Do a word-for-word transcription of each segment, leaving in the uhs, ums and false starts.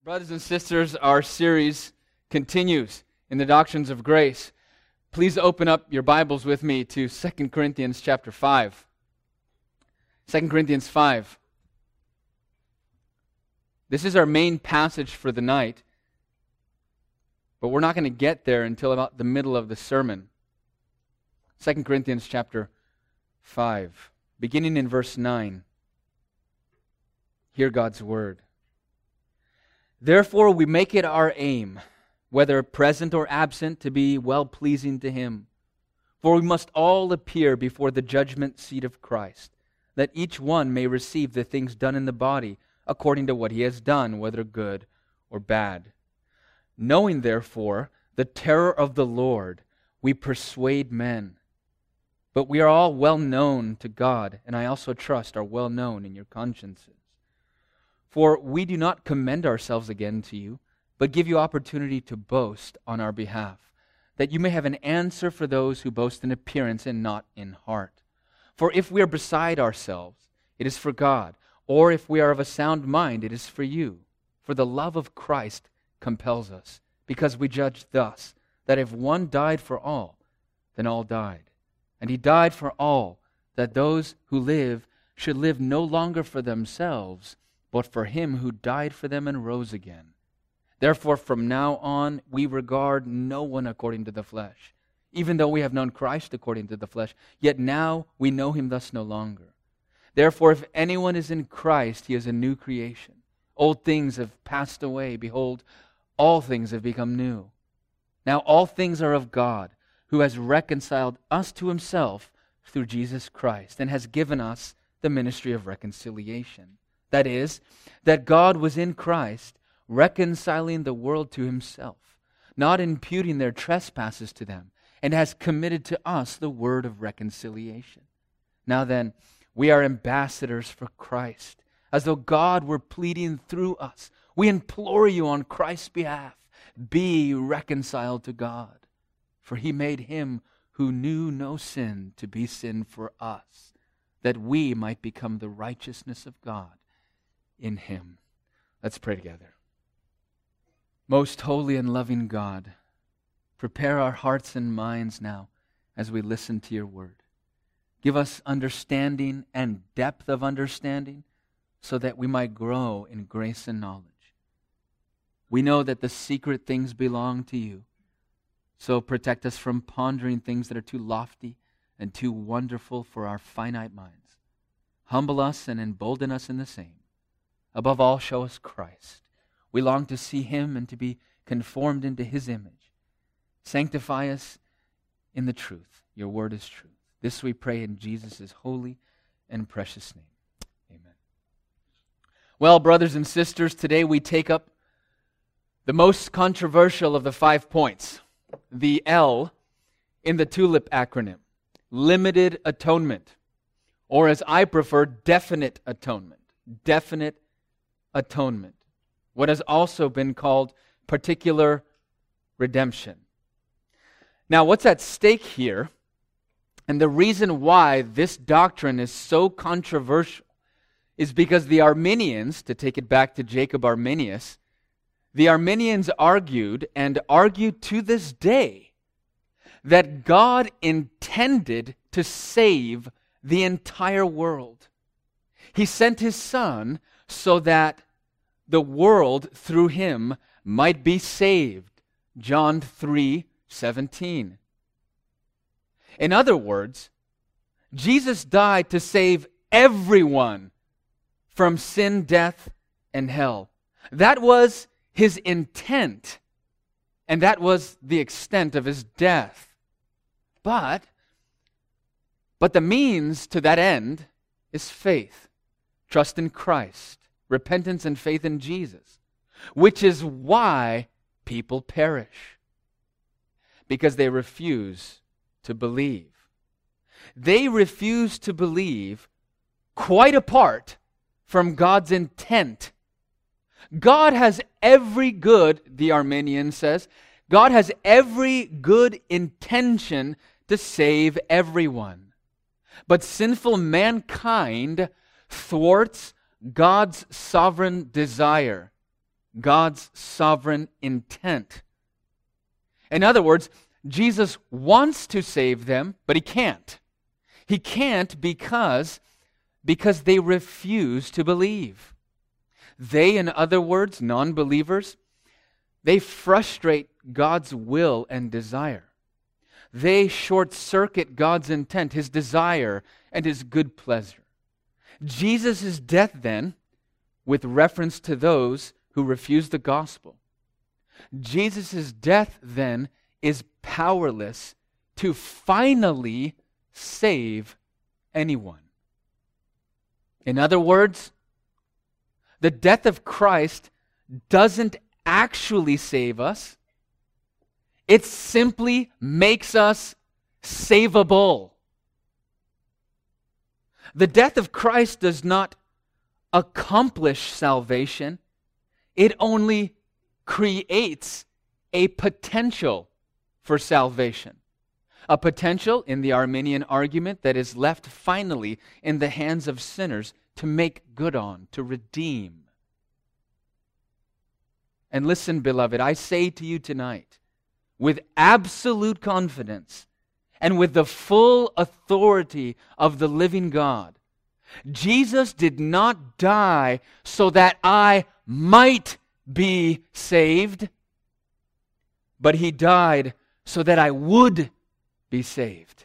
Brothers and sisters, our series continues in the doctrines of grace. Please open up your Bibles with me to Second Corinthians chapter five. Second Corinthians five. This is our main passage for the night, but we're not going to get there until about the middle of the sermon. Second Corinthians chapter five, beginning in verse nine. Hear God's word. Therefore we make it our aim, whether present or absent, to be well-pleasing to Him. For we must all appear before the judgment seat of Christ, that each one may receive the things done in the body according to what he has done, whether good or bad. Knowing, therefore, the terror of the Lord, we persuade men. But we are all well known to God, and I also trust are well known in your consciences. For we do not commend ourselves again to you, but give you opportunity to boast on our behalf, that you may have an answer for those who boast in appearance and not in heart. For if we are beside ourselves, it is for God, or if we are of a sound mind, it is for you. For the love of Christ compels us, because we judge thus, that if one died for all, then all died. And He died for all, that those who live should live no longer for themselves, but for Him who died for them and rose again. Therefore, from now on, we regard no one according to the flesh. Even though we have known Christ according to the flesh, yet now we know Him thus no longer. Therefore, if anyone is in Christ, he is a new creation. Old things have passed away. Behold, all things have become new. Now all things are of God, who has reconciled us to Himself through Jesus Christ, and has given us the ministry of reconciliation. That is, that God was in Christ, reconciling the world to Himself, not imputing their trespasses to them, and has committed to us the word of reconciliation. Now then, we are ambassadors for Christ, as though God were pleading through us. We implore you on Christ's behalf, be reconciled to God. For He made Him who knew no sin to be sin for us, that we might become the righteousness of God in Him. Let's pray together. Most holy and loving God, prepare our hearts and minds now as we listen to your word. Give us understanding and depth of understanding so that we might grow in grace and knowledge. We know that the secret things belong to you, so protect us from pondering things that are too lofty and too wonderful for our finite minds. Humble us and embolden us in the same. Above all, show us Christ. We long to see Him and to be conformed into His image. Sanctify us in the truth. Your word is truth. This we pray in Jesus' holy and precious name. Amen. Well, brothers and sisters, today we take up the most controversial of the five points, the L in the TULIP acronym, limited atonement, or as I prefer, definite atonement. Definite atonement, what has also been called particular redemption. Now, what's at stake here, and the reason why this doctrine is so controversial, is because the Arminians, to take it back to Jacob Arminius, the Arminians argued, and argue to this day, that God intended to save the entire world. He sent His Son so that the world through Him might be saved. John three seventeen. In other words, Jesus died to save everyone from sin, death, and hell. That was His intent, and that was the extent of His death. But, but the means to that end is faith. Trust in Christ, repentance and faith in Jesus, which is why people perish, because they refuse to believe. They refuse to believe quite apart from God's intent. God has every good, the Arminian says, God has every good intention to save everyone. But sinful mankind thwarts God's sovereign desire God's sovereign intent. In other words, Jesus wants to save them, but he can't. He can't because, because they refuse to believe. They, in other words, non-believers, they frustrate God's will and desire. They short-circuit God's intent, his desire, and his good pleasure. Jesus' death, then, with reference to those who refuse the gospel, Jesus' death, then, is powerless to finally save anyone. In other words, the death of Christ doesn't actually save us. It simply makes us savable. The death of Christ does not accomplish salvation. It only creates a potential for salvation. A potential, in the Arminian argument, that is left finally in the hands of sinners to make good on, to redeem. And listen, beloved, I say to you tonight, with absolute confidence and with the full authority of the living God, Jesus did not die so that I might be saved, but he died so that I would be saved.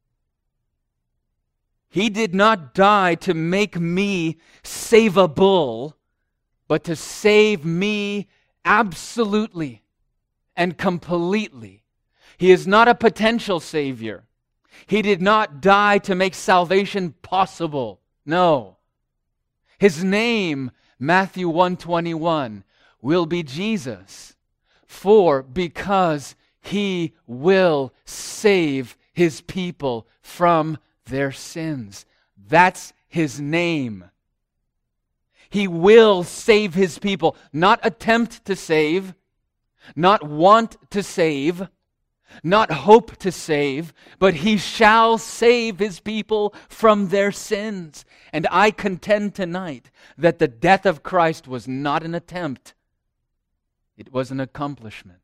He did not die to make me savable, but to save me absolutely and completely. He is not a potential Savior. He did not die to make salvation possible. No. His name, Matthew one twenty-one, will be Jesus. For because he will save his people from their sins. That's his name. He will save his people. Not attempt to save, not want to save, not hope to save, but he shall save his people from their sins. And I contend tonight that the death of Christ was not an attempt. It was an accomplishment.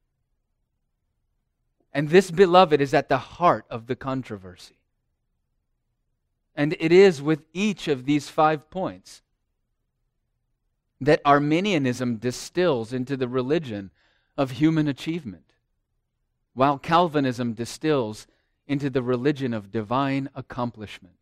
And this, beloved, is at the heart of the controversy. And it is with each of these five points that Arminianism distills into the religion of human achievement, while Calvinism distills into the religion of divine accomplishment.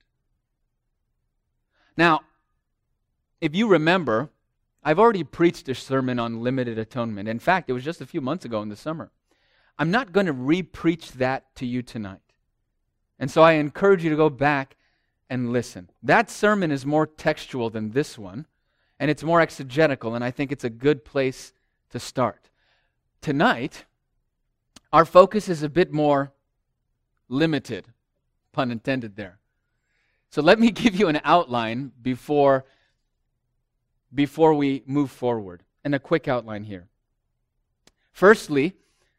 Now, if you remember, I've already preached a sermon on limited atonement. In fact, it was just a few months ago in the summer. I'm not going to re-preach that to you tonight. And so I encourage you to go back and listen. That sermon is more textual than this one, and it's more exegetical, and I think it's a good place to start. Tonight, our focus is a bit more limited, pun intended there. So let me give you an outline before, before we move forward, and a quick outline here. Firstly,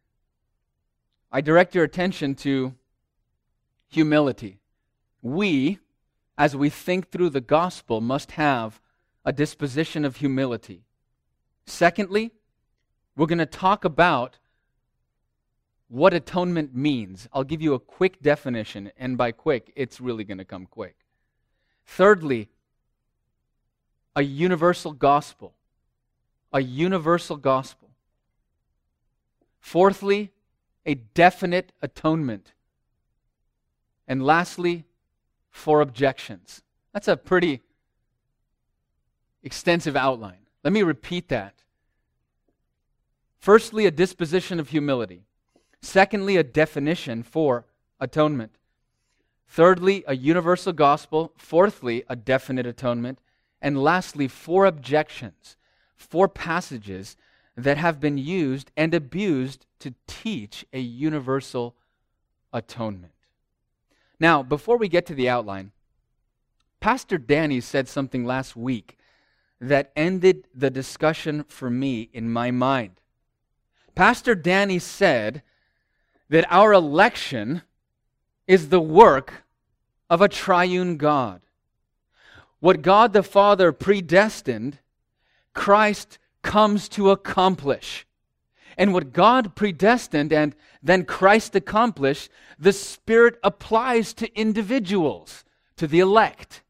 I direct your attention to humility. We, as we think through the gospel, must have a disposition of humility. Secondly, we're going to talk about what atonement means. I'll give you a quick definition, and by quick, it's really going to come quick. Thirdly, a universal gospel. A universal gospel. Fourthly, a definite atonement. And lastly, four objections. That's a pretty extensive outline. Let me repeat that. Firstly, a disposition of humility. Secondly, a definition for atonement. Thirdly, a universal gospel. Fourthly, a definite atonement. And lastly, four objections, four passages that have been used and abused to teach a universal atonement. Now, before we get to the outline, Pastor Danny said something last week that ended the discussion for me in my mind. Pastor Danny said that our election is the work of a triune God. What God the Father predestined, Christ comes to accomplish. And what God predestined and then Christ accomplished, the Spirit applies to individuals, to the elect.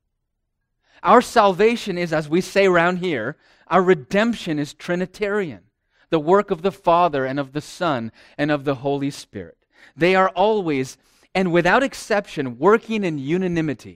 Our salvation is, as we say around here, our redemption is Trinitarian, the work of the Father and of the Son and of the Holy Spirit. They are always, and without exception, working in unanimity.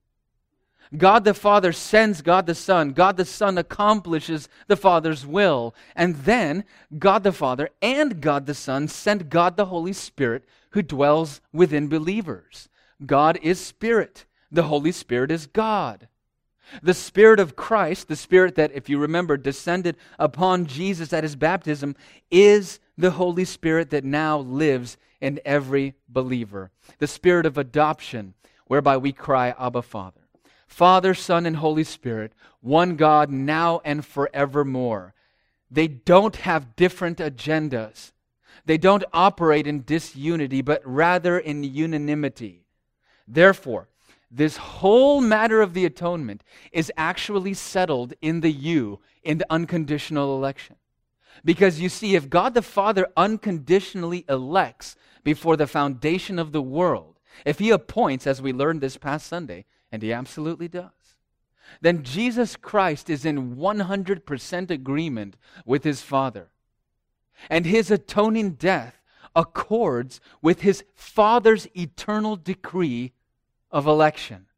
God the Father sends God the Son. God the Son accomplishes the Father's will. And then God the Father and God the Son send God the Holy Spirit who dwells within believers. God is Spirit. The Holy Spirit is God. The Spirit of Christ, the Spirit that, if you remember, descended upon Jesus at His baptism, is the Holy Spirit that now lives in every believer. The Spirit of adoption, whereby we cry, Abba, Father. Father, Son, and Holy Spirit, one God now and forevermore. They don't have different agendas. They don't operate in disunity, but rather in unanimity. Therefore, this whole matter of the atonement is actually settled in the you, in the unconditional election. Because you see, if God the Father unconditionally elects before the foundation of the world, if He appoints, as we learned this past Sunday, and He absolutely does, then Jesus Christ is in one hundred percent agreement with His Father. And His atoning death accords with His Father's eternal decree of election.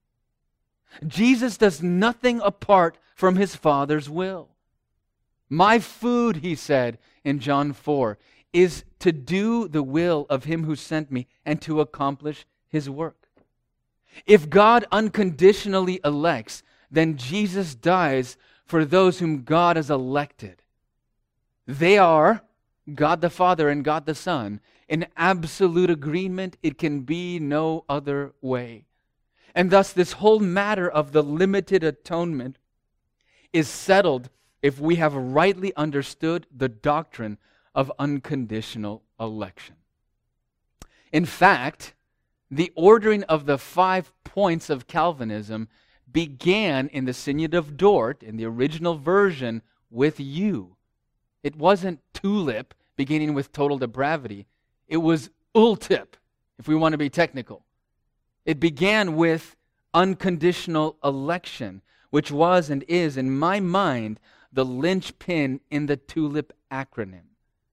Jesus does nothing apart from His Father's will. My food, He said in John four, is to do the will of Him who sent me and to accomplish His work. If God unconditionally elects, then Jesus dies for those whom God has elected. They are God the Father and God the Son in absolute agreement. It can be no other way. And thus this whole matter of the limited atonement is settled if we have rightly understood the doctrine of unconditional election. In fact, the ordering of the five points of Calvinism began in the Synod of Dort, in the original version, with you. It wasn't tulip, beginning with total depravity. It was ultip, if we want to be technical. It began with unconditional election, which was and is, in my mind, the linchpin in the tulip acronym.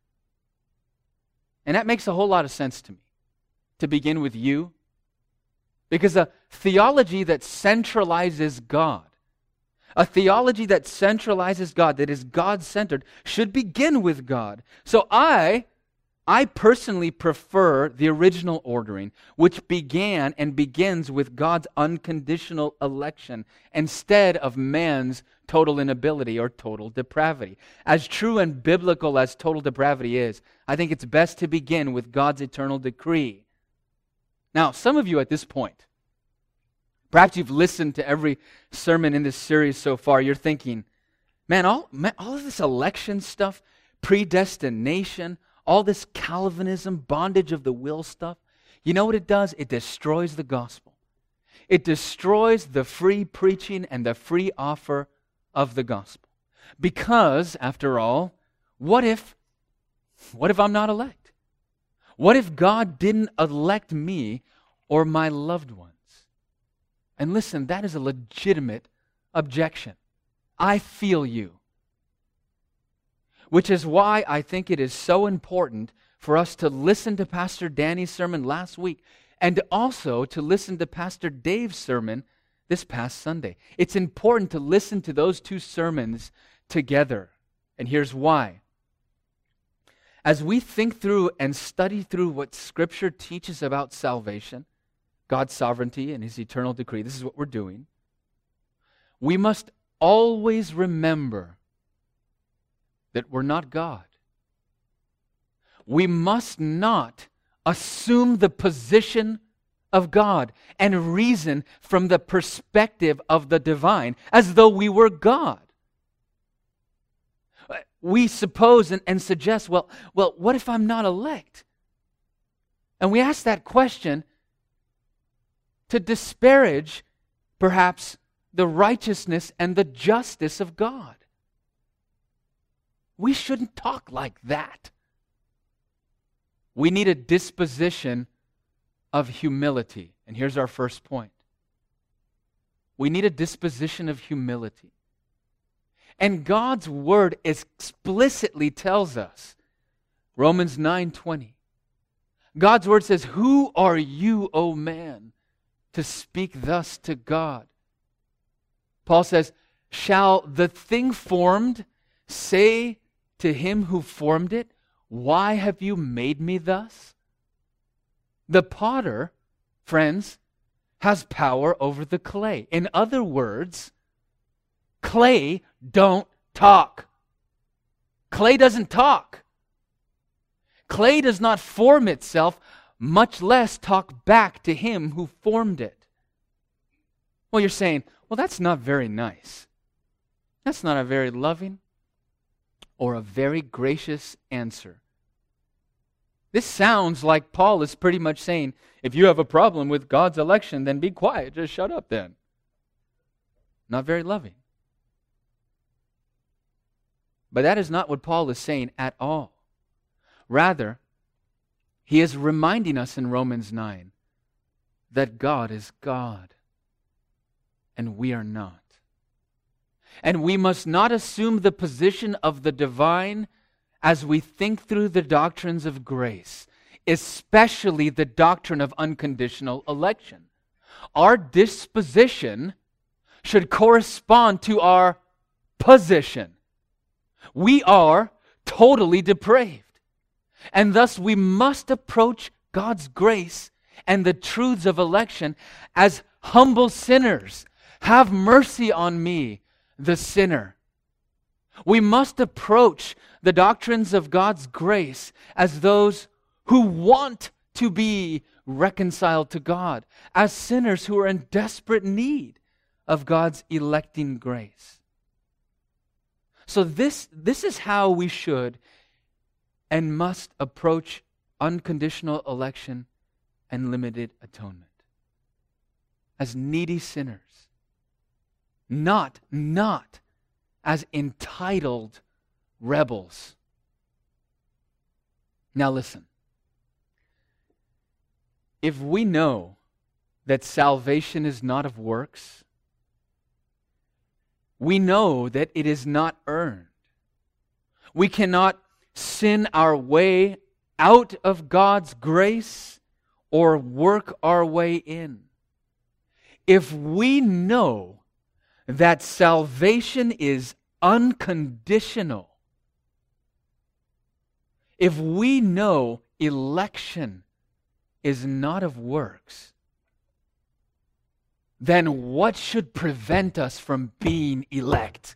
And that makes a whole lot of sense to me, to begin with you. Because a theology that centralizes God, a theology that centralizes God, that is God-centered, should begin with God. So I, I personally prefer the original ordering, which began and begins with God's unconditional election instead of man's total inability or total depravity. As true and biblical as total depravity is, I think it's best to begin with God's eternal decree. Now, some of you at this point, perhaps you've listened to every sermon in this series so far, you're thinking, man, all, man, all of this election stuff, predestination, all this Calvinism, bondage of the will stuff, you know what it does? It destroys the gospel. It destroys the free preaching and the free offer of the gospel. Because, after all, what if, what if I'm not elect? What if God didn't elect me or my loved ones? And listen, that is a legitimate objection. I feel you. Which is why I think it is so important for us to listen to Pastor Danny's sermon last week and also to listen to Pastor Dave's sermon this past Sunday. It's important to listen to those two sermons together. And here's why. As we think through and study through what Scripture teaches about salvation, God's sovereignty and His eternal decree, this is what we're doing, we must always remember that we're not God. We must not assume the position of God and reason from the perspective of the divine as though we were God. We suppose and, and suggest, well, well, what if I'm not elect? And we ask that question to disparage, perhaps, the righteousness and the justice of God. We shouldn't talk like that. We need a disposition of humility. And here's our first point. We need a disposition of humility. And God's word explicitly tells us, Romans nine twenty, God's word says, "Who are you, O man, to speak thus to God?" Paul says, "Shall the thing formed say to him who formed it, 'Why have you made me thus?'" The potter, friends, has power over the clay. In other words, clay don't talk. Clay doesn't talk. Clay does not form itself, much less talk back to him who formed it. Well, you're saying, well, that's not very nice. That's not a very loving or a very gracious answer. This sounds like Paul is pretty much saying, if you have a problem with God's election, then be quiet, just shut up then. Not very loving. But that is not what Paul is saying at all. Rather, he is reminding us in Romans nine that God is God and we are not. And we must not assume the position of the divine as we think through the doctrines of grace, especially the doctrine of unconditional election. Our disposition should correspond to our position. We are totally depraved, and thus we must approach God's grace and the truths of election as humble sinners. Have mercy on me, the sinner. We must approach the doctrines of God's grace as those who want to be reconciled to God, as sinners who are in desperate need of God's electing grace. So this, this is how we should and must approach unconditional election and limited atonement. As needy sinners. Not, not as entitled rebels. Now listen. If we know that salvation is not of works, we know that it is not earned. We cannot sin our way out of God's grace or work our way in. If we know that salvation is unconditional, if we know election is not of works, then what should prevent us from being elect?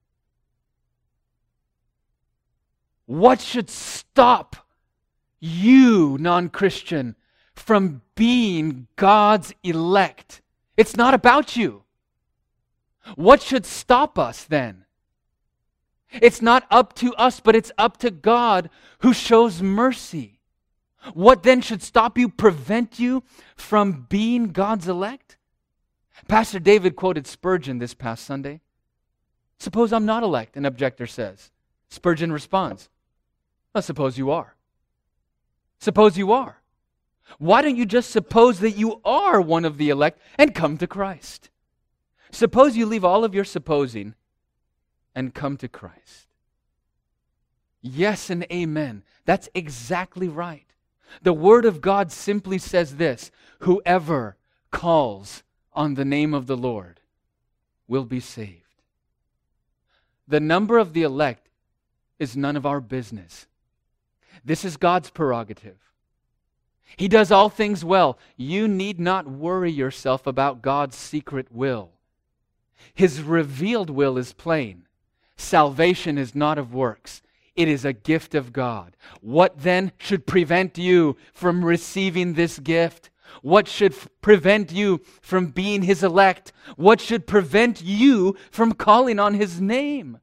What should stop you, non-Christian, from being God's elect? It's not about you. What should stop us then? It's not up to us, but it's up to God who shows mercy. What then should stop you, prevent you from being God's elect? Pastor David quoted Spurgeon this past Sunday. Suppose I'm not elect, an objector says. Spurgeon responds, well, suppose you are. Suppose you are. Why don't you just suppose that you are one of the elect and come to Christ? Suppose you leave all of your supposing and come to Christ. Yes and amen. That's exactly right. The Word of God simply says this: whoever calls on the name of the Lord will be saved. The number of the elect is none of our business. This is God's prerogative. He does all things well. You need not worry yourself about God's secret will. His revealed will is plain. Salvation is not of works. It is a gift of God. What then should prevent you from receiving this gift? What should f- prevent you from being His elect? What should prevent you from calling on His name?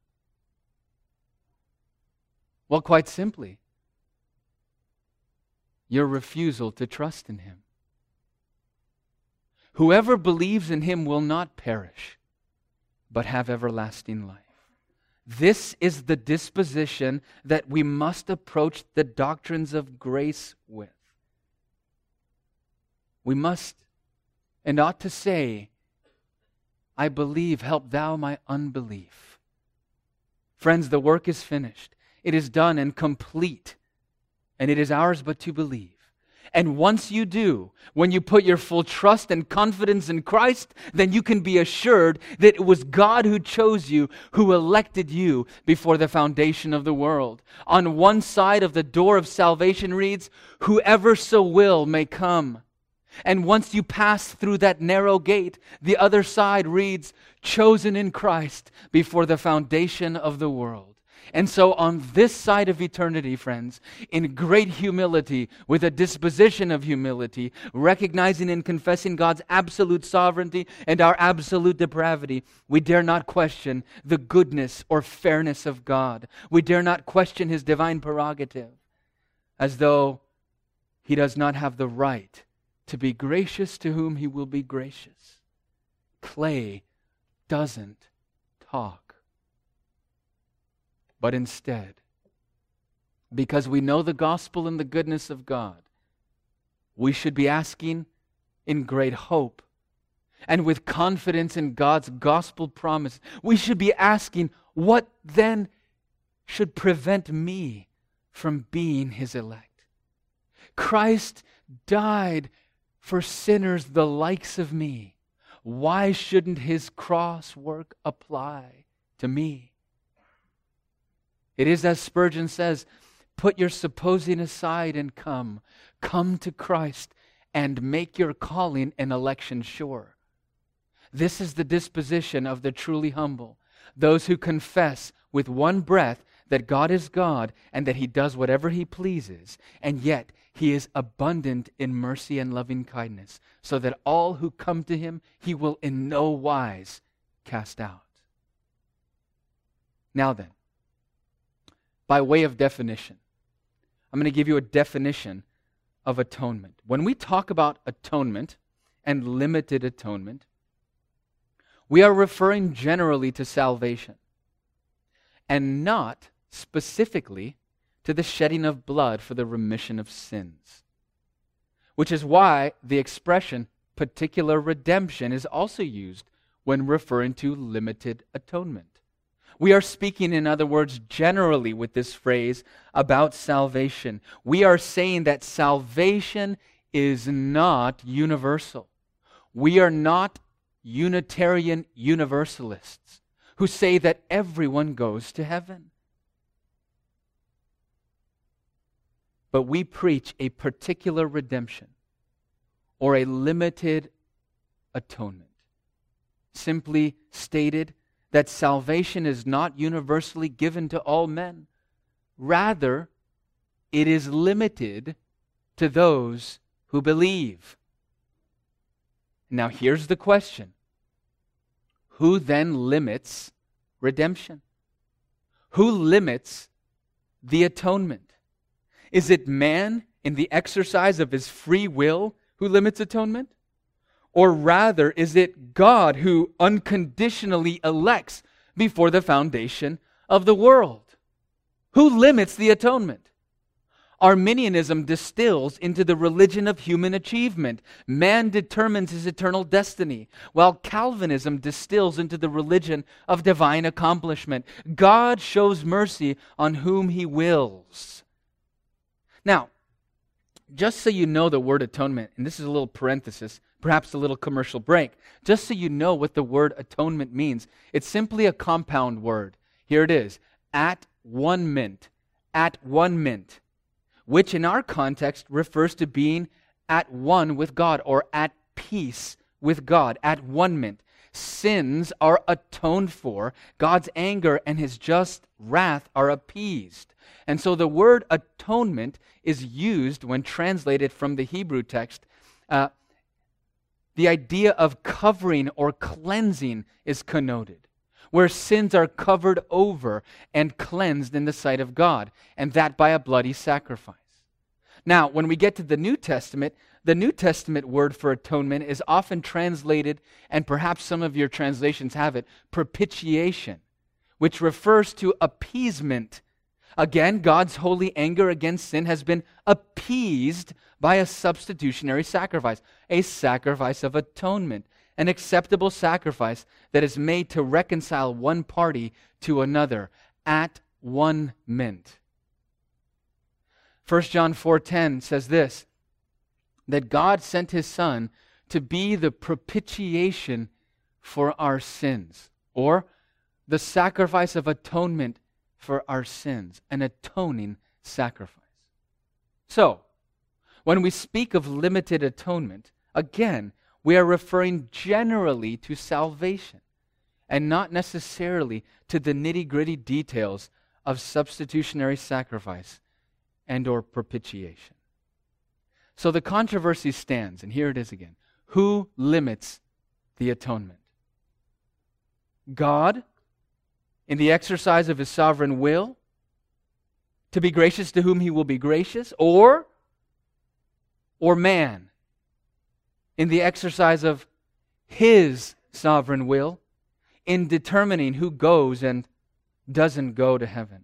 Well, quite simply, your refusal to trust in Him. Whoever believes in Him will not perish, but have everlasting life. This is the disposition that we must approach the doctrines of grace with. We must and ought to say, I believe, help thou my unbelief. Friends, the work is finished. It is done and complete, and it is ours but to believe. And once you do, when you put your full trust and confidence in Christ, then you can be assured that it was God who chose you, who elected you before the foundation of the world. On one side of the door of salvation reads, whoever so will may come. And once you pass through that narrow gate, the other side reads, chosen in Christ before the foundation of the world. And so on this side of eternity, friends, in great humility, with a disposition of humility, recognizing and confessing God's absolute sovereignty and our absolute depravity, we dare not question the goodness or fairness of God. We dare not question His divine prerogative, as though He does not have the right to be gracious to whom He will be gracious. Clay doesn't talk. But instead, because we know the gospel and the goodness of God, we should be asking in great hope and with confidence in God's gospel promise. We should be asking, what then should prevent me from being His elect? Christ died for sinners the likes of me. Why shouldn't His cross work apply to me? It is as Spurgeon says, put your supposing aside and come. Come to Christ and make your calling and election sure. This is the disposition of the truly humble, those who confess with one breath that God is God and that He does whatever He pleases, and yet He is abundant in mercy and loving kindness, so that all who come to Him He will in no wise cast out. Now then, by way of definition, I'm going to give you a definition of atonement. When we talk about atonement and limited atonement, we are referring generally to salvation and not specifically to the shedding of blood for the remission of sins, which is why the expression particular redemption is also used when referring to limited atonement. We are speaking, in other words, generally with this phrase about salvation. We are saying that salvation is not universal. We are not Unitarian Universalists who say that everyone goes to heaven. But we preach a particular redemption or a limited atonement. Simply stated, that salvation is not universally given to all men. Rather, it is limited to those who believe. Now here's the question. Who then limits redemption? Who limits the atonement? Is it man in the exercise of his free will who limits atonement? Or rather, is it God who unconditionally elects before the foundation of the world? Who limits the atonement? Arminianism distills into the religion of human achievement. Man determines his eternal destiny, while Calvinism distills into the religion of divine accomplishment. God shows mercy on whom He wills. Now, just so you know the word atonement, and this is a little parenthesis, perhaps a little commercial break, just so you know what the word atonement means, it's simply a compound word. Here it is, at one mint, at one mint, which in our context refers to being at one with God or at peace with God, at one mint. Sins are atoned for, God's anger and His just wrath are appeased. And so the word atonement is used when translated from the Hebrew text. Uh, the idea of covering or cleansing is connoted, where sins are covered over and cleansed in the sight of God, and that by a bloody sacrifice. Now, when we get to the New Testament, the New Testament word for atonement is often translated, and perhaps some of your translations have it, propitiation, which refers to appeasement. Again, God's holy anger against sin has been appeased by a substitutionary sacrifice, a sacrifice of atonement, an acceptable sacrifice that is made to reconcile one party to another at one mint. First John four ten says this, that God sent His Son to be the propitiation for our sins, or the sacrifice of atonement for our sins, an atoning sacrifice. So, when we speak of limited atonement, again, we are referring generally to salvation and not necessarily to the nitty-gritty details of substitutionary sacrifice and or propitiation. So the controversy stands, and here it is again. Who limits the atonement? God, in the exercise of His sovereign will, to be gracious to whom He will be gracious, or, or man, in the exercise of His sovereign will, in determining who goes and doesn't go to heaven.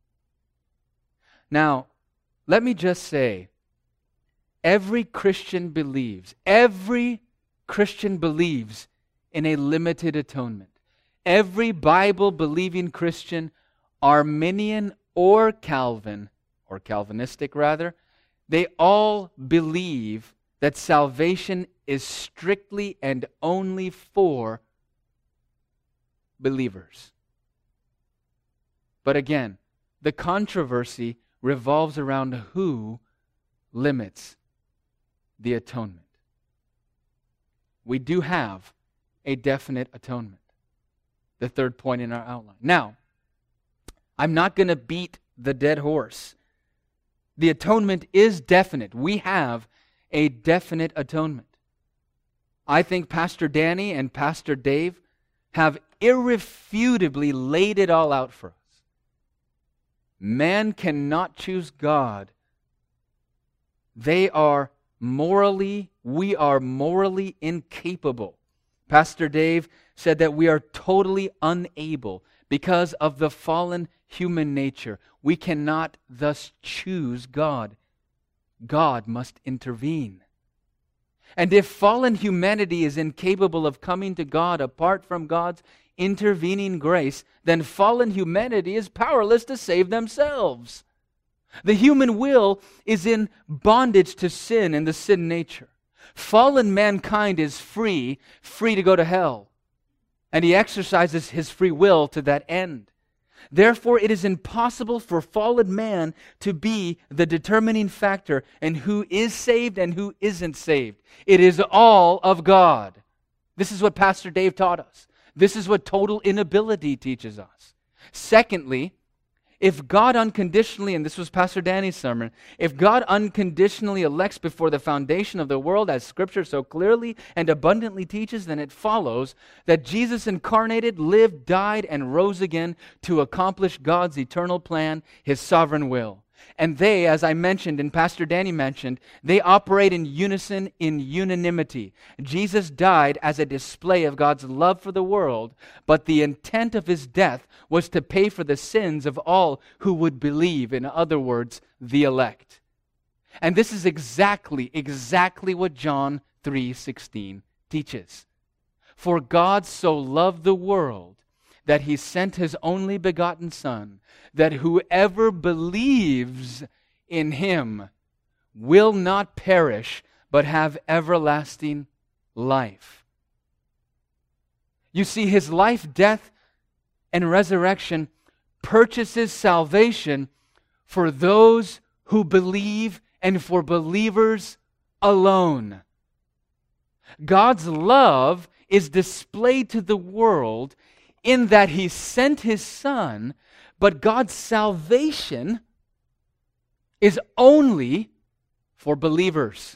Now, let me just say, every Christian believes, every Christian believes in a limited atonement. Every Bible-believing Christian, Arminian or Calvin, or Calvinistic rather, they all believe that salvation is strictly and only for believers. But again, the controversy revolves around who limits the atonement. We do have a definite atonement. The third point in our outline. Now, I'm not going to beat the dead horse. The atonement is definite. We have a definite atonement. I think Pastor Danny and Pastor Dave have irrefutably laid it all out for us. Man cannot choose God. They are morally, we are morally incapable. Pastor Dave said that we are totally unable because of the fallen human nature. We cannot thus choose God. God must intervene. And if fallen humanity is incapable of coming to God apart from God's intervening grace, then fallen humanity is powerless to save themselves. The human will is in bondage to sin and the sin nature. Fallen mankind is free, free to go to hell. And he exercises his free will to that end. Therefore, it is impossible for fallen man to be the determining factor in who is saved and who isn't saved. It is all of God. This is what Pastor Dave taught us. This is what total inability teaches us. Secondly, if God unconditionally, and this was Pastor Danny's sermon, if God unconditionally elects before the foundation of the world, as Scripture so clearly and abundantly teaches, then it follows that Jesus incarnated, lived, died, and rose again to accomplish God's eternal plan, His sovereign will. And they, as I mentioned and Pastor Danny mentioned, they operate in unison, in unanimity. Jesus died as a display of God's love for the world, but the intent of His death was to pay for the sins of all who would believe, in other words, the elect. And this is exactly, exactly what John three sixteen teaches. For God so loved the world that He sent His only begotten Son, that whoever believes in Him will not perish, but have everlasting life. You see, His life, death, and resurrection purchases salvation for those who believe and for believers alone. God's love is displayed to the world in that He sent His Son, but God's salvation is only for believers.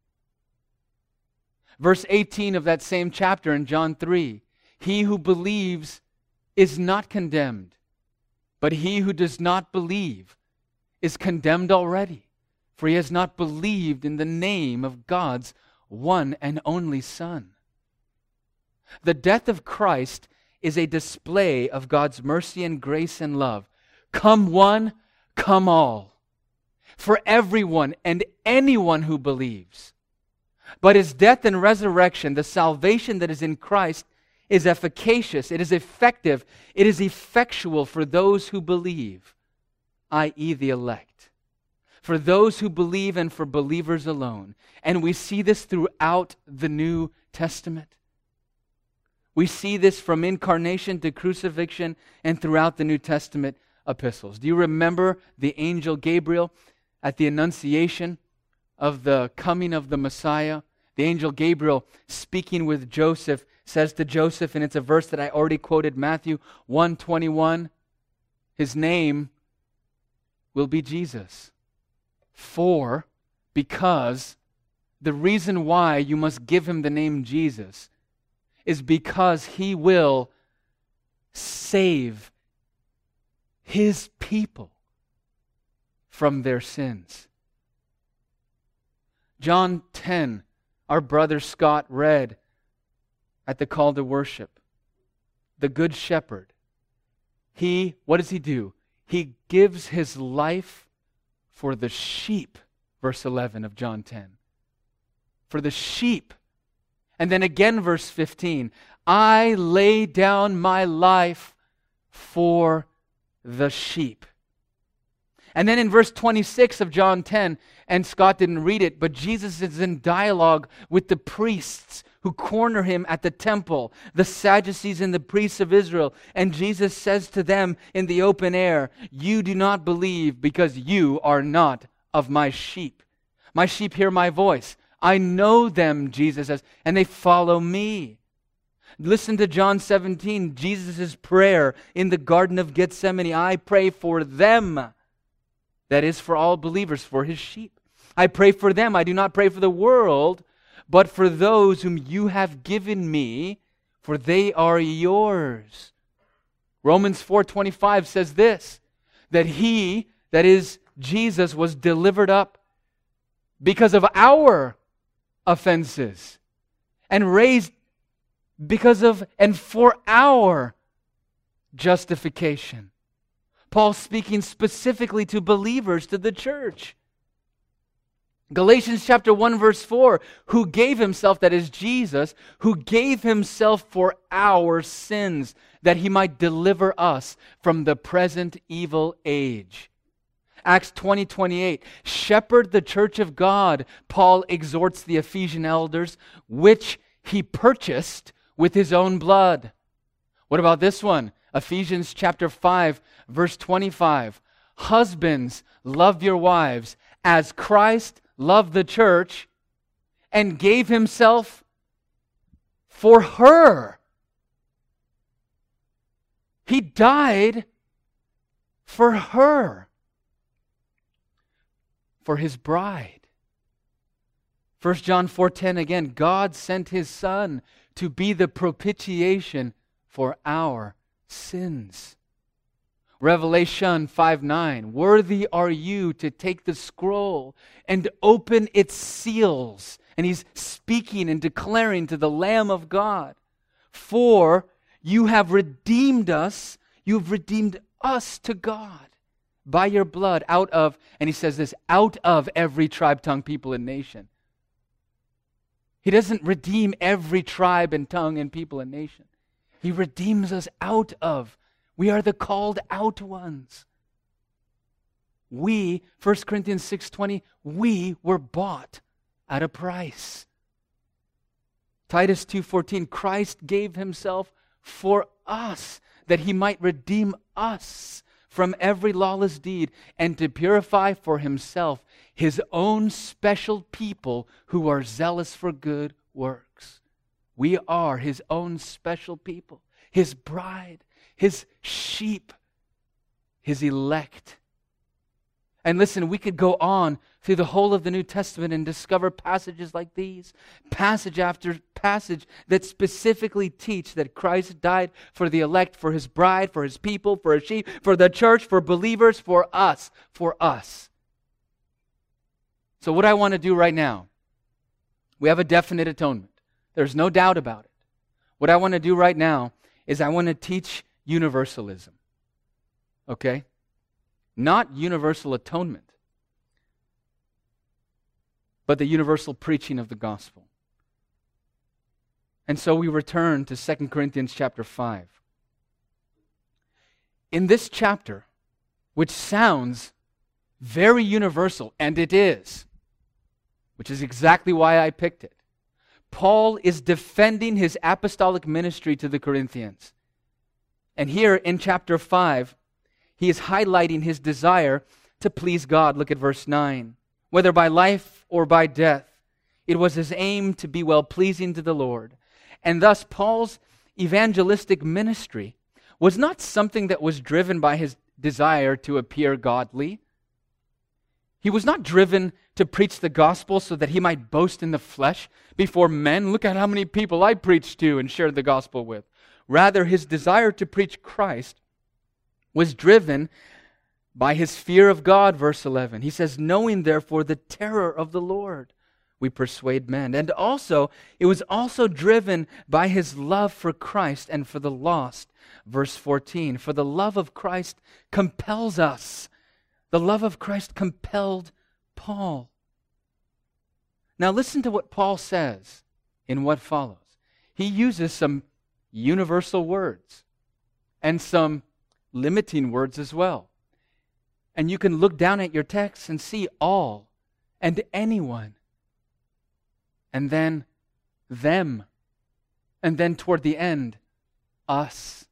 Verse eighteen of that same chapter in John three, he who believes is not condemned, but he who does not believe is condemned already, for he has not believed in the name of God's one and only Son. The death of Christ is a display of God's mercy and grace and love. Come one, come all. For everyone and anyone who believes. But His death and resurrection, the salvation that is in Christ, is efficacious, it is effective, it is effectual for those who believe, that is the elect. For those who believe and for believers alone. And we see this throughout the New Testament. We see this from incarnation to crucifixion and throughout the New Testament epistles. Do you remember the angel Gabriel at the Annunciation of the coming of the Messiah? The angel Gabriel, speaking with Joseph, says to Joseph, and it's a verse that I already quoted, Matthew one twenty-one, His name will be Jesus. For, because, the reason why you must give Him the name Jesus is because He will save His people from their sins. John ten, our brother Scott read at the call to worship. The Good Shepherd. He, what does He do? He gives His life for the sheep, verse eleven of John ten. For the sheep. And then again, verse fifteen, I lay down my life for the sheep. And then in verse twenty-six of John ten, and Scott didn't read it, but Jesus is in dialogue with the priests who corner Him at the temple, the Sadducees and the priests of Israel. And Jesus says to them in the open air, you do not believe because you are not of my sheep. My sheep hear my voice. I know them, Jesus says, and they follow me. Listen to John seventeen, Jesus' prayer in the Garden of Gethsemane. I pray for them. That is for all believers, for His sheep. I pray for them. I do not pray for the world, but for those whom you have given me, for they are yours. Romans four twenty-five says this, that He, that is Jesus, was delivered up because of our offenses and raised because of and for our justification. Paul speaking specifically to believers, to the church. Galatians chapter one verse four, who gave Himself, that is Jesus, who gave Himself for our sins, that He might deliver us from the present evil age. Acts twenty twenty-eight, shepherd the church of God, Paul exhorts the Ephesian elders, which He purchased with His own blood. What about this one? Ephesians chapter five, verse twenty-five. Husbands, love your wives as Christ loved the church and gave Himself for her. He died for her, for His bride. First John four ten again, God sent His Son to be the propitiation for our sins. Revelation five nine, worthy are you to take the scroll and open its seals. And He's speaking and declaring to the Lamb of God, for you have redeemed us, you have redeemed us to God by your blood out of, and He says this, out of every tribe, tongue, people, and nation. He doesn't redeem every tribe and tongue and people and nation. He redeems us out of. We are the called out ones. We, First Corinthians six twenty, we were bought at a price. Titus two fourteen, Christ gave Himself for us, that He might redeem us from every lawless deed, and to purify for Himself His own special people who are zealous for good works. We are His own special people, His bride, His sheep, His elect. And listen, we could go on through the whole of the New Testament and discover passages like these, passage after passage that specifically teach that Christ died for the elect, for His bride, for His people, for His sheep, for the church, for believers, for us, for us. So what I want to do right now, we have a definite atonement. There's no doubt about it. What I want to do right now is I want to teach universalism. Okay? Not universal atonement, but the universal preaching of the gospel. And so we return to Second Corinthians chapter five. In this chapter, which sounds very universal, and it is, which is exactly why I picked it, Paul is defending his apostolic ministry to the Corinthians. And here in chapter five, he is highlighting his desire to please God. Look at verse nine. Whether by life or by death, it was his aim to be well-pleasing to the Lord. And thus Paul's evangelistic ministry was not something that was driven by his desire to appear godly. He was not driven to preach the gospel so that he might boast in the flesh before men. Look at how many people I preached to and shared the gospel with. Rather, his desire to preach Christ was driven by his fear of God, verse eleven. He says, knowing therefore the terror of the Lord, we persuade men. And also, it was also driven by his love for Christ and for the lost, verse fourteen. For the love of Christ compels us. The love of Christ compelled Paul. Now listen to what Paul says in what follows. He uses some universal words and some limiting words as well. And you can look down at your text and see all and anyone. And then them. And then toward the end, us.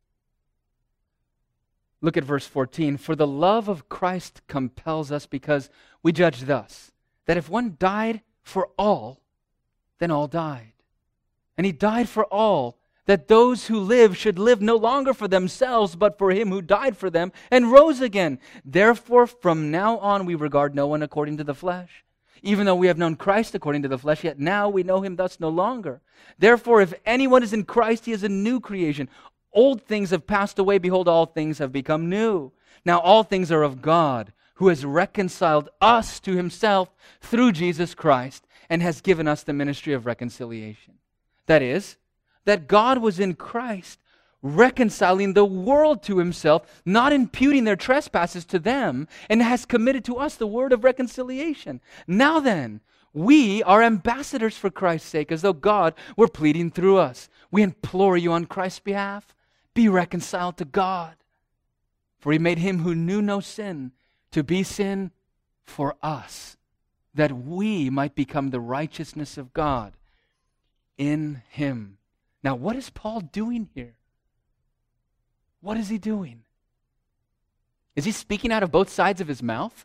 Look at verse fourteen. For the love of Christ compels us because we judge thus, that if one died for all, then all died. And he died for all, that those who live should live no longer for themselves, but for him who died for them and rose again. Therefore, from now on we regard no one according to the flesh. Even though we have known Christ according to the flesh, yet now we know him thus no longer. Therefore, if anyone is in Christ, he is a new creation. Old things have passed away. Behold, all things have become new. Now all things are of God, who has reconciled us to himself through Jesus Christ and has given us the ministry of reconciliation. That is, that God was in Christ reconciling the world to himself, not imputing their trespasses to them, and has committed to us the word of reconciliation. Now then, we are ambassadors for Christ's sake, as though God were pleading through us. We implore you on Christ's behalf, be reconciled to God. For he made him who knew no sin to be sin for us, that we might become the righteousness of God in him. Now, what is Paul doing here? What is he doing? Is he speaking out of both sides of his mouth?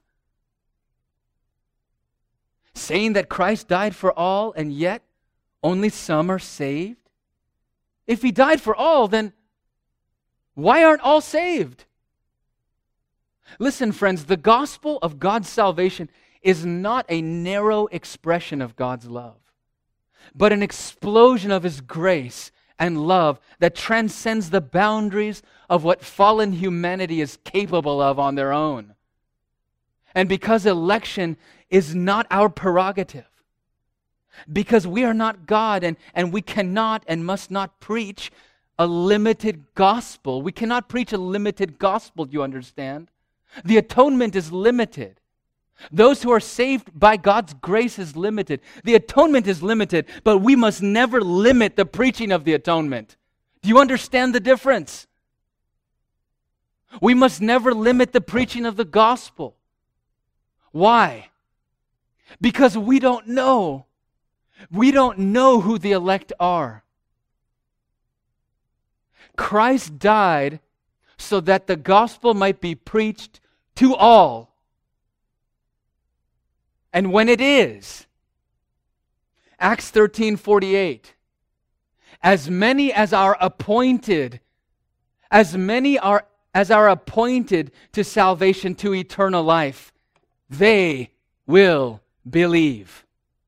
Saying that Christ died for all and yet only some are saved? If he died for all, then why aren't all saved? Listen, friends, the gospel of God's salvation is not a narrow expression of God's love, but an explosion of his grace and love that transcends the boundaries of what fallen humanity is capable of on their own. And because election is not our prerogative, because we are not God and, and we cannot and must not preach a limited gospel. We cannot preach a limited gospel, do you understand? The atonement is limited. Those who are saved by God's grace is limited. The atonement is limited, but we must never limit the preaching of the atonement. Do you understand the difference? We must never limit the preaching of the gospel. Why? Because we don't know. We don't know who the elect are. Christ died so that the gospel might be preached to all. And when it is, Acts thirteen forty-eight, as many as are appointed, as many are as are appointed to salvation, to eternal life, they will believe.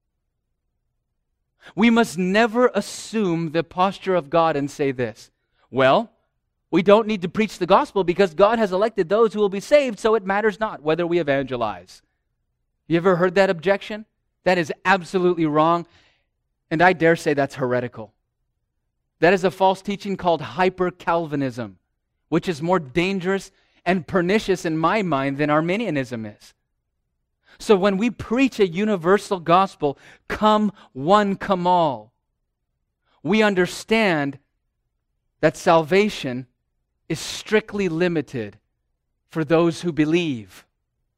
We must never assume the posture of God and say this: well, we don't need to preach the gospel because God has elected those who will be saved, so it matters not whether we evangelize. You ever heard that objection? That is absolutely wrong, and I dare say that's heretical. That is a false teaching called hyper-Calvinism, which is more dangerous and pernicious in my mind than Arminianism is. So when we preach a universal gospel, come one, come all, we understand that salvation is strictly limited for those who believe.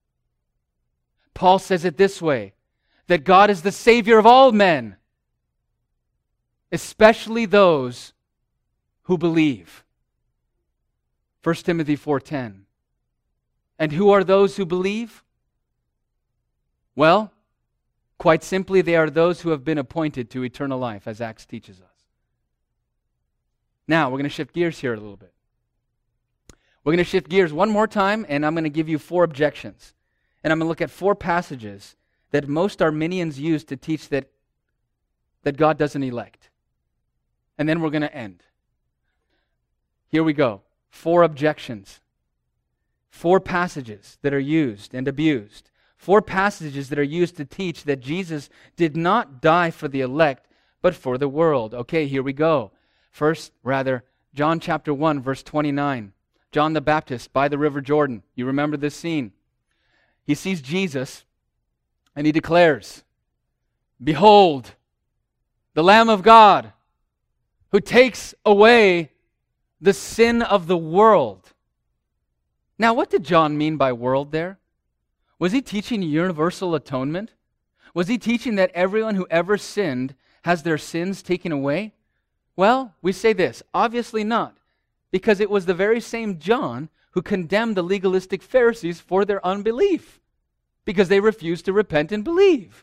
Paul says it this way, that God is the Savior of all men, especially those who believe. First Timothy four ten. And who are those who believe? Well, quite simply, they are those who have been appointed to eternal life, as Acts teaches us. Now, we're going to shift gears here a little bit. We're going to shift gears one more time, and I'm going to give you four objections. And I'm going to look at four passages that most Arminians use to teach that, that God doesn't elect. And then we're going to end. Here we go. Four objections. Four passages that are used and abused. Four passages that are used to teach that Jesus did not die for the elect, but for the world. Okay, here we go. First, rather, John chapter one, verse twenty-nine. John the Baptist by the River Jordan. You remember this scene. He sees Jesus and he declares, "Behold, the Lamb of God who takes away the sin of the world." Now, what did John mean by world there? Was he teaching universal atonement? Was he teaching that everyone who ever sinned has their sins taken away? Well, we say this, obviously not, because it was the very same John who condemned the legalistic Pharisees for their unbelief, because they refused to repent and believe.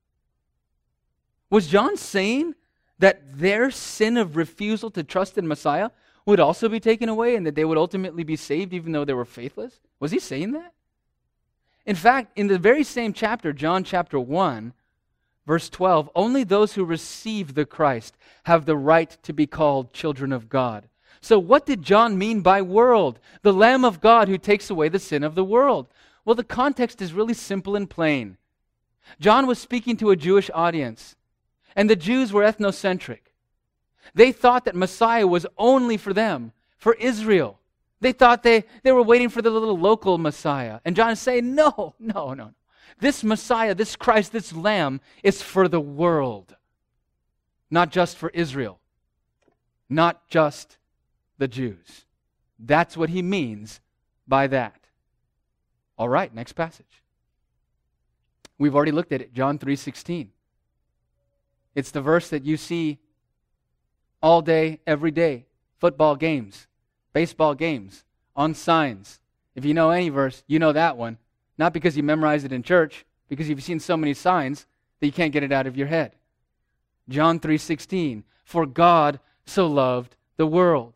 Was John saying that their sin of refusal to trust in Messiah would also be taken away and that they would ultimately be saved even though they were faithless? Was he saying that? In fact, in the very same chapter, John chapter one, verse twelve, only those who receive the Christ have the right to be called children of God. So what did John mean by world? The Lamb of God who takes away the sin of the world. Well, the context is really simple and plain. John was speaking to a Jewish audience, and the Jews were ethnocentric. They thought that Messiah was only for them, for Israel. They thought they, they were waiting for the little local Messiah. And John is saying, no, no, no. This Messiah, this Christ, this Lamb is for the world. Not just for Israel. Not just the Jews. That's what he means by that. All right, next passage. We've already looked at it, John three sixteen. It's the verse that you see all day, every day. Football games, baseball games, on signs. If you know any verse, you know that one. Not because you memorized it in church, because you've seen so many signs that you can't get it out of your head. John three sixteen, for God so loved the world.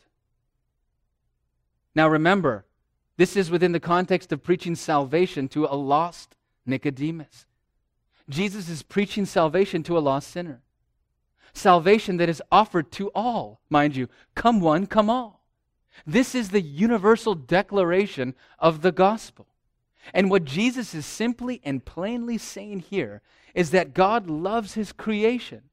Now remember, this is within the context of preaching salvation to a lost Nicodemus. Jesus is preaching salvation to a lost sinner. Salvation that is offered to all, mind you. Come one, come all. This is the universal declaration of the gospel. And what Jesus is simply and plainly saying here is that God loves His creation.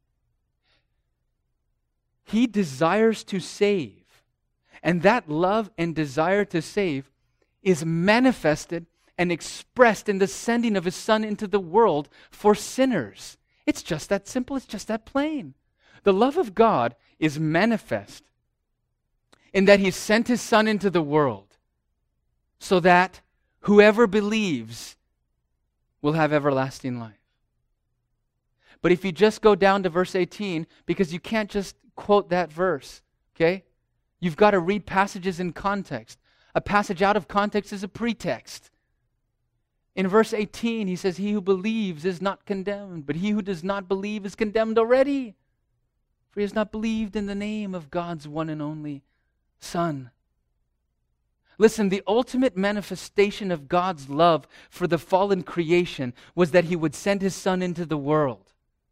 He desires to save. And that love and desire to save is manifested and expressed in the sending of His Son into the world for sinners. It's just that simple. It's just that plain. The love of God is manifest in that He sent His Son into the world so that whoever believes will have everlasting life. But if you just go down to verse eighteen, because you can't just quote that verse, okay? You've got to read passages in context. A passage out of context is a pretext. In verse eighteen, he says, he who believes is not condemned, but he who does not believe is condemned already. For he has not believed in the name of God's one and only Son. Listen, the ultimate manifestation of God's love for the fallen creation was that He would send His Son into the world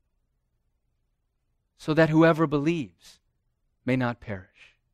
so that whoever believes may not perish.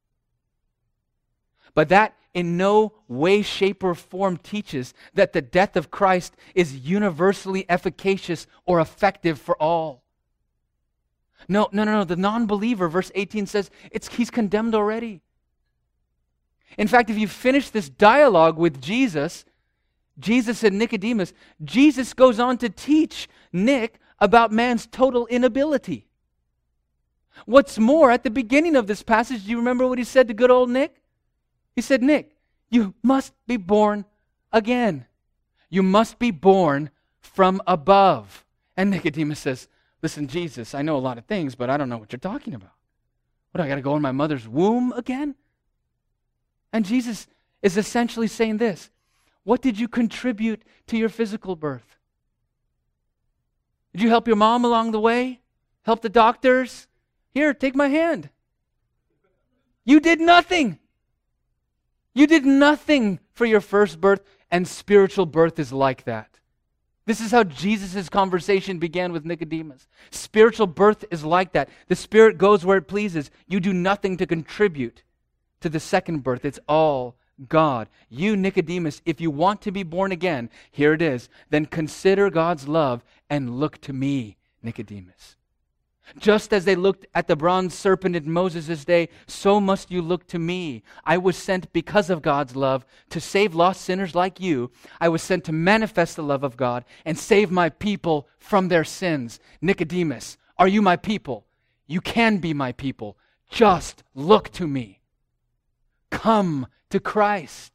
But that in no way, shape, or form teaches that the death of Christ is universally efficacious or effective for all. No, no, no, no. The non-believer, verse eighteen says, it's, he's condemned already. In fact, if you finish this dialogue with Jesus, Jesus and Nicodemus, Jesus goes on to teach Nick about man's total inability. What's more, at the beginning of this passage, do you remember what he said to good old Nick? He said, Nick, you must be born again. You must be born from above. And Nicodemus says, listen, Jesus, I know a lot of things, but I don't know what you're talking about. What, I got to go in my mother's womb again? And Jesus is essentially saying this. What did you contribute to your physical birth? Did you help your mom along the way? Help the doctors? Here, take my hand. You did nothing. You did nothing for your first birth, and spiritual birth is like that. This is how Jesus' conversation began with Nicodemus. Spiritual birth is like that. The Spirit goes where it pleases. You do nothing to contribute to the second birth. It's all God. You, Nicodemus, if you want to be born again, here it is, then consider God's love and look to me, Nicodemus. Just as they looked at the bronze serpent in Moses' day, so must you look to me. I was sent because of God's love to save lost sinners like you. I was sent to manifest the love of God and save my people from their sins. Nicodemus, are you my people? You can be my people. Just look to me. Come to Christ.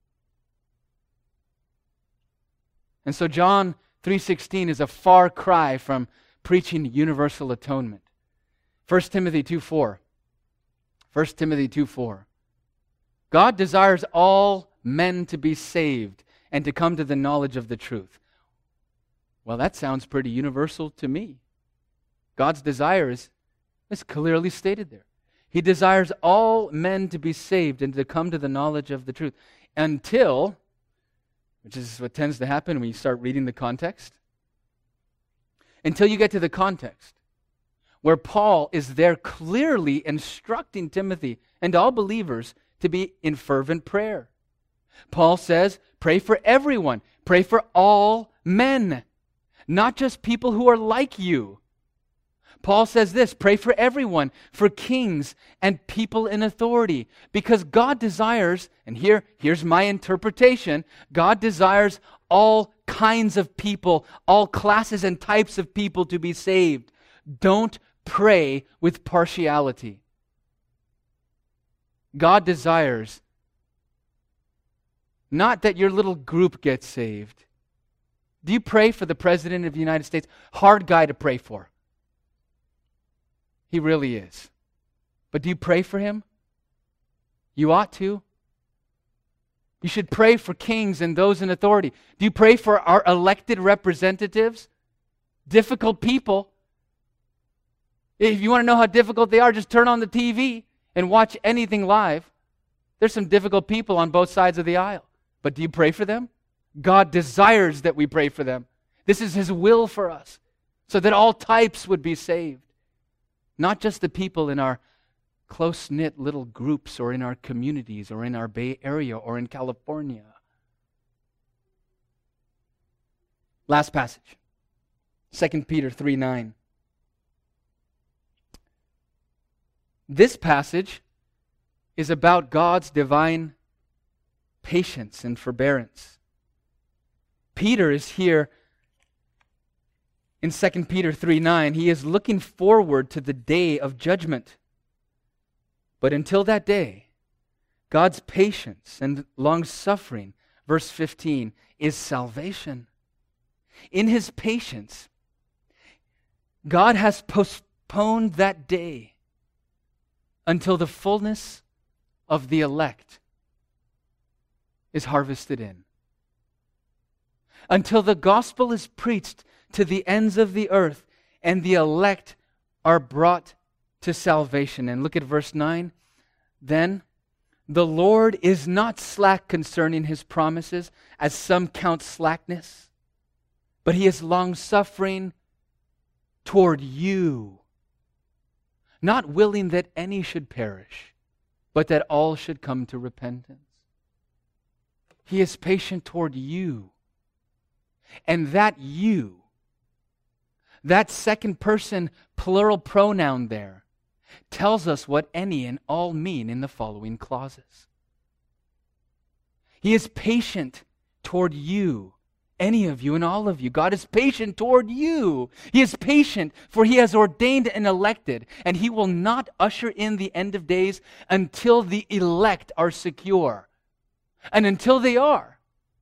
And so John three sixteen is a far cry from preaching universal atonement. First Timothy two four. First Timothy two four. God desires all men to be saved and to come to the knowledge of the truth. Well, that sounds pretty universal to me. God's desire is, is clearly stated there. He desires all men to be saved and to come to the knowledge of the truth until, which is what tends to happen when you start reading the context, until you get to the context where Paul is there clearly instructing Timothy and all believers to be in fervent prayer. Paul says, pray for everyone. Pray for all men, not just people who are like you. Paul says this, pray for everyone, for kings and people in authority, because God desires, and here, here's my interpretation, God desires all kinds of people, all classes and types of people to be saved. Don't pray with partiality. God desires not that your little group gets saved. Do you pray for the President of the United States? Hard guy to pray for. He really is. But do you pray for him? You ought to. You should pray for kings and those in authority. Do you pray for our elected representatives? Difficult people. If you want to know how difficult they are, just turn on the T V and watch anything live. There's some difficult people on both sides of the aisle. But do you pray for them? God desires that we pray for them. This is His will for us, so that all types would be saved. Not just the people in our close-knit little groups or in our communities or in our Bay Area or in California. Last passage, Second Peter three nine. This passage is about God's divine patience and forbearance. Peter is here in Second Peter three nine. He is looking forward to the day of judgment. But until that day, God's patience and long-suffering, verse fifteen, is salvation. In His patience, God has postponed that day until the fullness of the elect is harvested in. Until the gospel is preached to the ends of the earth and the elect are brought to salvation. And look at verse nine. Then the Lord is not slack concerning His promises, as some count slackness, but He is long-suffering toward you, not willing that any should perish, but that all should come to repentance. He is patient toward you, and that you That second person plural pronoun there tells us what any and all mean in the following clauses. He is patient toward you, any of you and all of you. God is patient toward you. He is patient, for He has ordained and elected, and He will not usher in the end of days until the elect are secure. And until they are,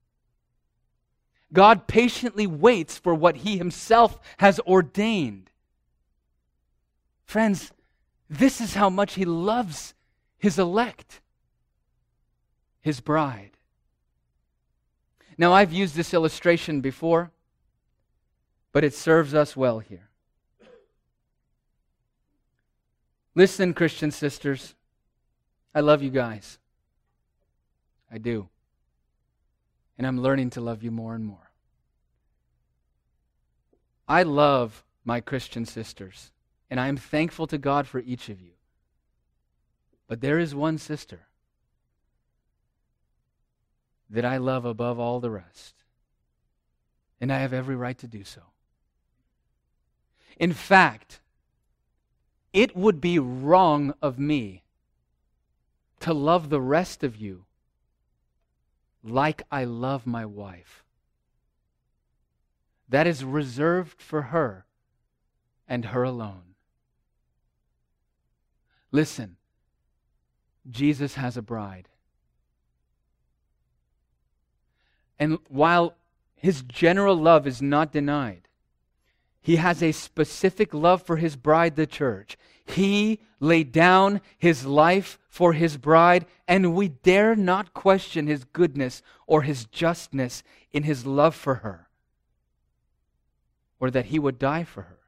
God patiently waits for what He Himself has ordained. Friends, this is how much He loves His elect, His bride. Now, I've used this illustration before, but it serves us well here. Listen, Christian sisters, I love you guys. I do. And I'm learning to love you more and more. I love my Christian sisters, and I am thankful to God for each of you. But there is one sister that I love above all the rest, and I have every right to do so. In fact, it would be wrong of me to love the rest of you like I love my wife. That is reserved for her and her alone. Listen, Jesus has a bride. And while His general love is not denied, He has a specific love for His bride, the church. He laid down His life for His bride, and we dare not question His goodness or His justness in His love for her, or that He would die for her.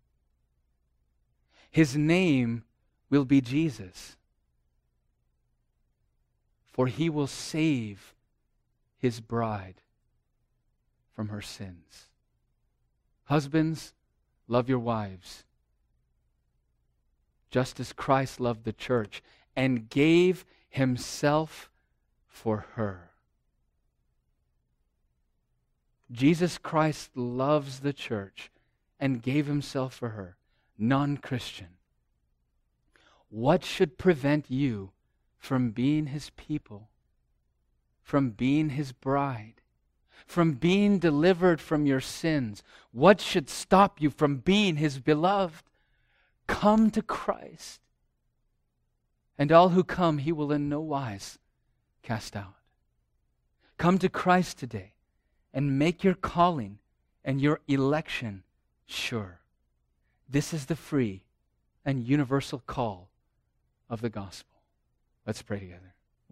His name will be Jesus, for He will save His bride from her sins. Husbands, love your wives, just as Christ loved the church and gave Himself for her. Jesus Christ loves the church and gave Himself for her. Non-Christian, what should prevent you from being His people, from being His bride, from being delivered from your sins? What should stop you from being His beloved? Come to Christ, and all who come He will in no wise cast out. Come to Christ today and make your calling and your election sure. This is the free and universal call of the gospel. Let's pray together.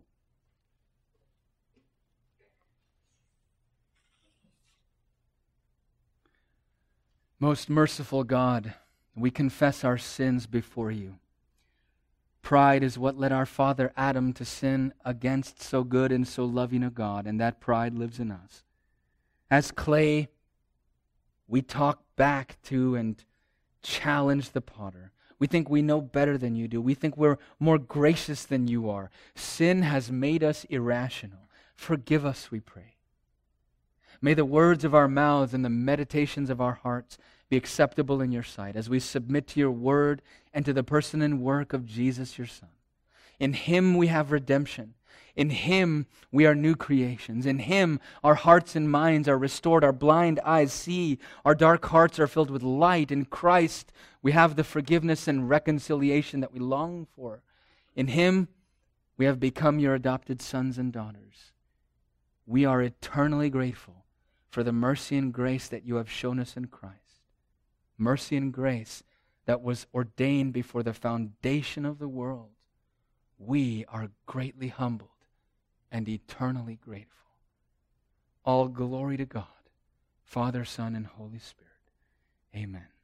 Most merciful God, we confess our sins before You. Pride is what led our father Adam to sin against so good and so loving a God, and that pride lives in us. As clay, we talk back to and challenge the potter. We think we know better than You do. We think we're more gracious than You are. Sin has made us irrational. Forgive us, we pray. May the words of our mouths and the meditations of our hearts be acceptable in Your sight as we submit to Your word and to the person and work of Jesus, Your Son. In Him we have redemption. In Him we are new creations. In Him our hearts and minds are restored. Our blind eyes see. Our dark hearts are filled with light. In Christ we have the forgiveness and reconciliation that we long for. In Him we have become Your adopted sons and daughters. We are eternally grateful for the mercy and grace that You have shown us in Christ. Mercy and grace that was ordained before the foundation of the world. We are greatly humbled and eternally grateful. All glory to God, Father, Son, and Holy Spirit. Amen.